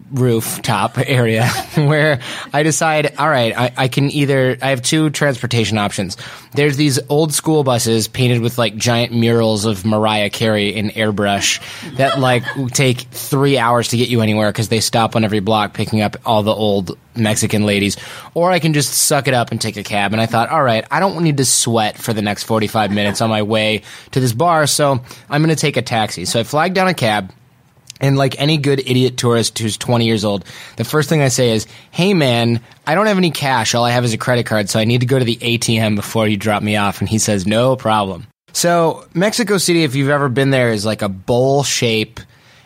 rooftop area where I decide, all right, I have two transportation options. There's these old school buses painted with like giant murals of Mariah Carey in airbrush that like take 3 hours to get you anywhere because they stop on every block picking up all the old Mexican ladies. Or I can just suck it up and take a cab. And I thought, all right, I don't need to sweat for the next 45 minutes on my way to this bar, so I'm going to take a taxi. So I flagged down a cab. And like any good idiot tourist who's 20 years old, the first thing I say is, hey man, I don't have any cash. All I have is a credit card, so I need to go to the ATM before you drop me off. And he says, no problem. So Mexico City, if you've ever been there, is like a bowl shape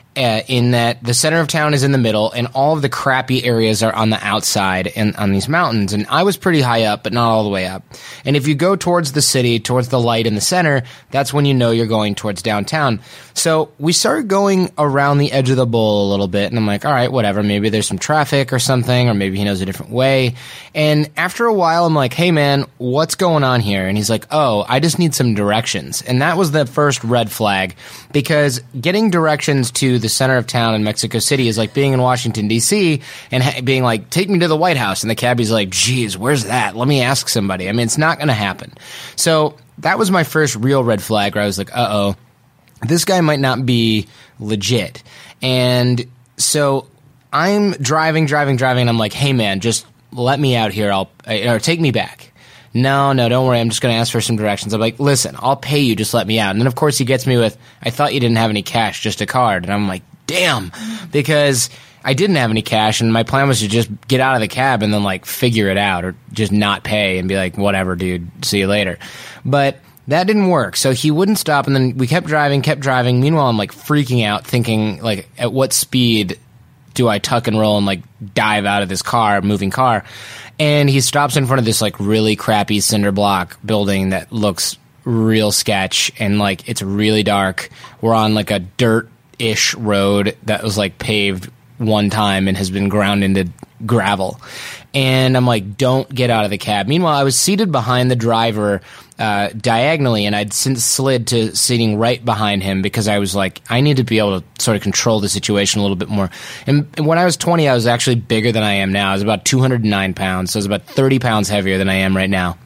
in that the center of town is in the middle and all of the crappy areas are on the outside and on these mountains. And I was pretty high up, but not all the way up. And if you go towards the city, towards the light in the center, that's when you know you're going towards downtown. So we started going around the edge of the bowl a little bit, and I'm like, all right, whatever. Maybe there's some traffic or something, or maybe he knows a different way. And after a while, I'm like, hey man, what's going on here? And he's like, oh, I just need some directions. And that was the first red flag, because getting directions to the center of town in Mexico City is like being in Washington, D.C. and being like, take me to the White House. And the cabbie's like, geez, where's that? Let me ask somebody. I mean, it's not going to happen. So that was my first real red flag where I was like, uh-oh, this guy might not be legit. And so I'm driving. And I'm like, hey man, just let me out here. Or take me back. No, don't worry. I'm just going to ask for some directions. I'm like, listen, I'll pay you. Just let me out. And then, of course, he gets me with, I thought you didn't have any cash, just a card. And I'm like, damn, because I didn't have any cash. And my plan was to just get out of the cab and then, like, figure it out or just not pay and be like, whatever, dude, see you later. But that didn't work. So he wouldn't stop. And then we kept driving. Meanwhile, I'm, like, freaking out, thinking, like, at what speed do I tuck and roll and, like, dive out of this moving car? And he stops in front of this, like, really crappy cinder block building that looks real sketch, and, like, it's really dark. We're on, like, a dirt-ish road that was, like, paved one time and has been ground into gravel. And I'm like, don't get out of the cab. Meanwhile, I was seated behind the driver diagonally, and I'd since slid to sitting right behind him because I was like, I need to be able to sort of control the situation a little bit more. And when I was 20, I was actually bigger than I am now. I was about 209 pounds, so I was about 30 pounds heavier than I am right now.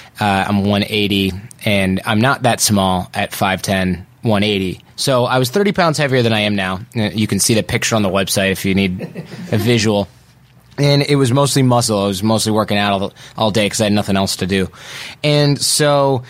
I'm 180, and I'm not that small at 5'10", 180. So I was 30 pounds heavier than I am now. You can see the picture on the website if you need a visual. And it was mostly muscle. I was mostly working out all day because I had nothing else to do. And so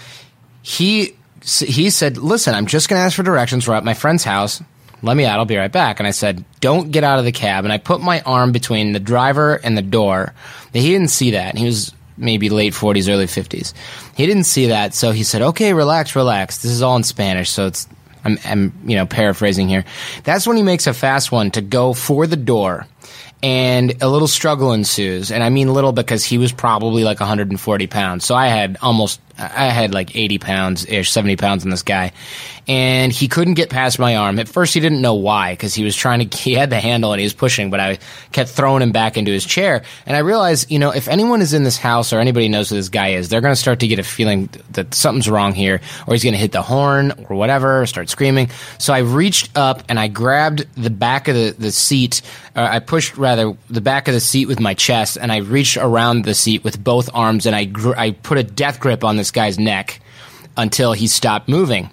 he said, listen, I'm just going to ask for directions. We're at my friend's house. Let me out. I'll be right back. And I said, don't get out of the cab. And I put my arm between the driver and the door. He didn't see that. He was maybe late 40s, early 50s. He didn't see that. So he said, okay, relax. This is all in Spanish. So I'm paraphrasing here. That's when he makes a fast one to go for the door. And a little struggle ensues. And I mean little because he was probably like 140 pounds. So I had like 80 pounds-ish, 70 pounds on this guy. And he couldn't get past my arm. At first he didn't know why, because he had the handle and he was pushing, but I kept throwing him back into his chair. And I realized, if anyone is in this house or anybody knows who this guy is, they're going to start to get a feeling that something's wrong here, or he's going to hit the horn or whatever, start screaming. So I reached up and I grabbed the back of the seat. I pushed, rather, the back of the seat with my chest, and I reached around the seat with both arms, and I put a death grip on this guy's neck until he stopped moving.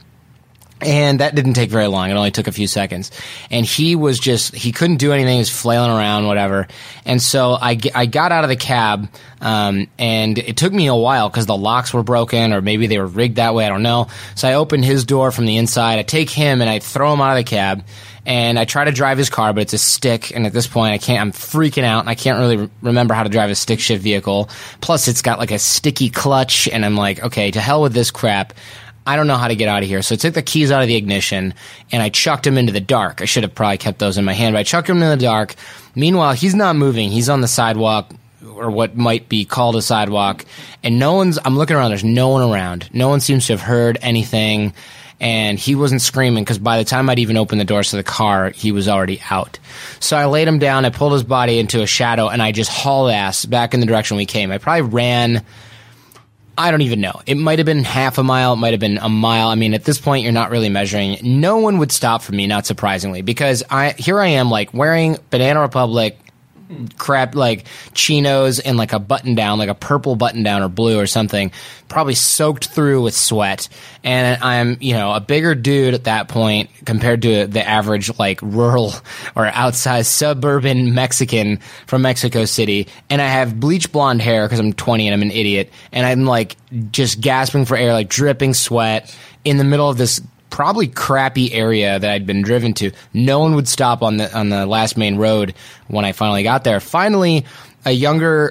And that didn't take very long. It only took a few seconds. And he couldn't do anything. He was flailing around, whatever. And so I got out of the cab, and it took me a while because the locks were broken, or maybe they were rigged that way. I don't know. So I opened his door from the inside. I take him and I throw him out of the cab. And I try to drive his car, but it's a stick. And at this point, I'm freaking out, and I can't really remember how to drive a stick shift vehicle. Plus, it's got like a sticky clutch, and I'm like, okay, to hell with this crap. I don't know how to get out of here. So I took the keys out of the ignition, and I chucked him into the dark. I should have probably kept those in my hand, but I chucked him into the dark. Meanwhile, he's not moving. He's on the sidewalk, or what might be called a sidewalk, and I'm looking around. There's no one around. No one seems to have heard anything. And he wasn't screaming because by the time I'd even opened the doors to the car, he was already out. So I laid him down, I pulled his body into a shadow, and I just hauled ass back in the direction we came. I probably ran, I don't even know. It might have been half a mile. It might have been a mile. I mean, at this point, you're not really measuring. No one would stop for me, not surprisingly, because here I am, like, wearing Banana Republic crap, like chinos and like a button down, like a purple button down or blue or something, probably soaked through with sweat. And I'm, a bigger dude at that point compared to the average like rural or outside suburban Mexican from Mexico City. And I have bleach blonde hair because I'm 20 and I'm an idiot. And I'm like just gasping for air, like dripping sweat in the middle of this probably crappy area that I'd been driven to. No one would stop on the last main road when I finally got there. Finally, a younger,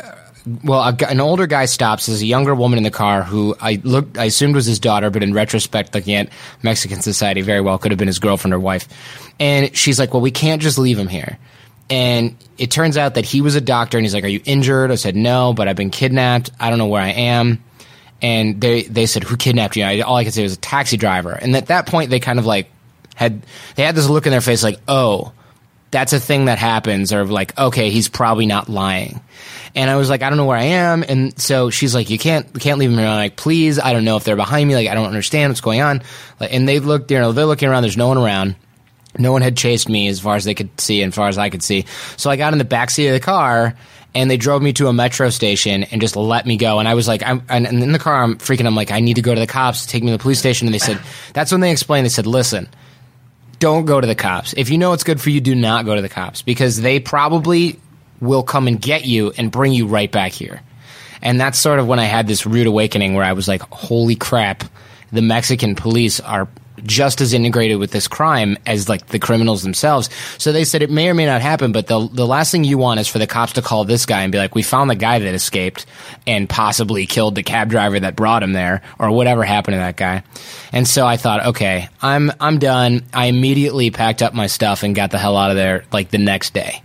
an older guy stops. There's a younger woman in the car who I assumed was his daughter, but in retrospect, looking at Mexican society, very well could have been his girlfriend or wife. And she's like, well, we can't just leave him here. And it turns out that he was a doctor, and he's like, are you injured? I said, no, but I've been kidnapped. I don't know where I am. And they said, who kidnapped you? All I could say was a taxi driver. And at that point, they kind of like had this look in their face like, oh, that's a thing that happens. Or like, okay, he's probably not lying. And I was like, I don't know where I am. And so she's like, we can't leave him here. I'm like, please, I don't know if they're behind me. Like, I don't understand what's going on. And they looked, they're looking around. There's no one around. No one had chased me as far as they could see and as far as I could see. So I got in the backseat of the car, and they drove me to a metro station and just let me go. And I was like, and in the car, I'm freaking. I'm like, I need to go to the cops. Take me to the police station. And they said, that's when they explained. They said, listen, don't go to the cops. If you know what's good for you, do not go to the cops, because they probably will come and get you and bring you right back here. And that's sort of when I had this rude awakening where I was like, holy crap, the Mexican police are just as integrated with this crime as like the criminals themselves. So they said it may or may not happen, but the last thing you want is for the cops to call this guy and be like, we found the guy that escaped and possibly killed the cab driver that brought him there, or whatever happened to that guy. And so I thought, okay, I'm done. I immediately packed up my stuff and got the hell out of there like the next day.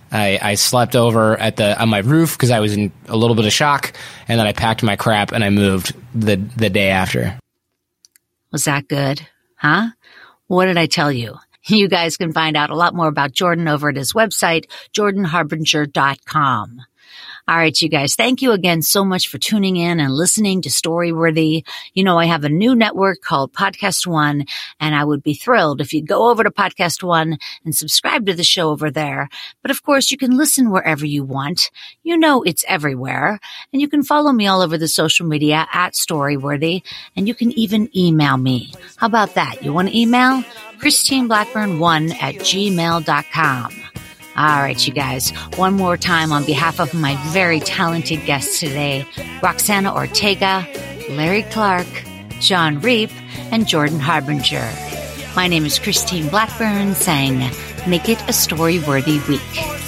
I slept over on my roof because I was in a little bit of shock, and then I packed my crap and I moved the day after. Was that good? Huh? What did I tell you? You guys can find out a lot more about Jordan over at his website, jordanharbinger.com. All right, you guys, thank you again so much for tuning in and listening to Storyworthy. I have a new network called Podcast One, and I would be thrilled if you'd go over to Podcast One and subscribe to the show over there. But of course, you can listen wherever you want. It's everywhere. And you can follow me all over the social media at Storyworthy, and you can even email me. How about that? You want to email? ChristineBlackburn1@gmail.com. All right, you guys, one more time on behalf of my very talented guests today, Roxana Ortega, Larry Clark, John Reep, and Jordan Harbinger. My name is Christine Blackburn, saying, make it a story-worthy week.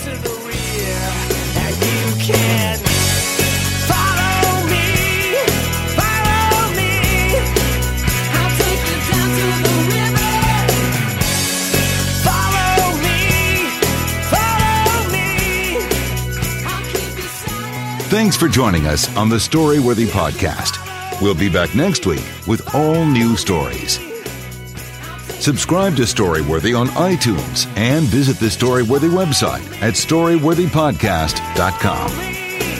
Thanks for joining us on the Storyworthy podcast. We'll be back next week with all new stories. Subscribe to Storyworthy on iTunes and visit the Storyworthy website at storyworthypodcast.com.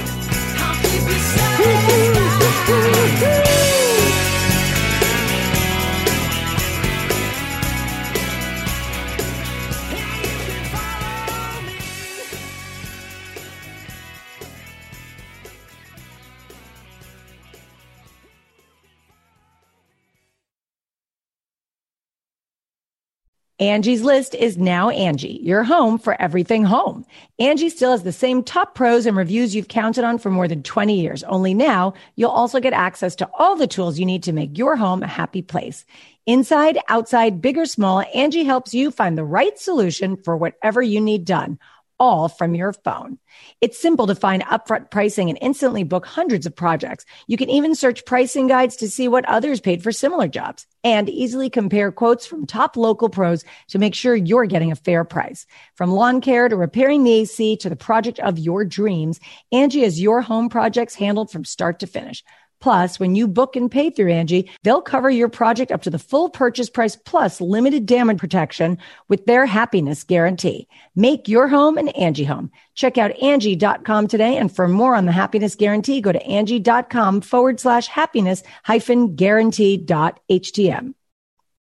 Angie's List is now Angie, your home for everything home. Angie still has the same top pros and reviews you've counted on for more than 20 years. Only now, you'll also get access to all the tools you need to make your home a happy place. Inside, outside, big or small, Angie helps you find the right solution for whatever you need done, all from your phone. It's simple to find upfront pricing and instantly book hundreds of projects. You can even search pricing guides to see what others paid for similar jobs and easily compare quotes from top local pros to make sure you're getting a fair price. From lawn care to repairing the AC to the project of your dreams, Angie has your home projects handled from start to finish. Plus, when you book and pay through Angie, they'll cover your project up to the full purchase price plus limited damage protection with their happiness guarantee. Make your home an Angie home. Check out Angie.com today. And for more on the happiness guarantee, go to Angie.com/happiness-guarantee.htm.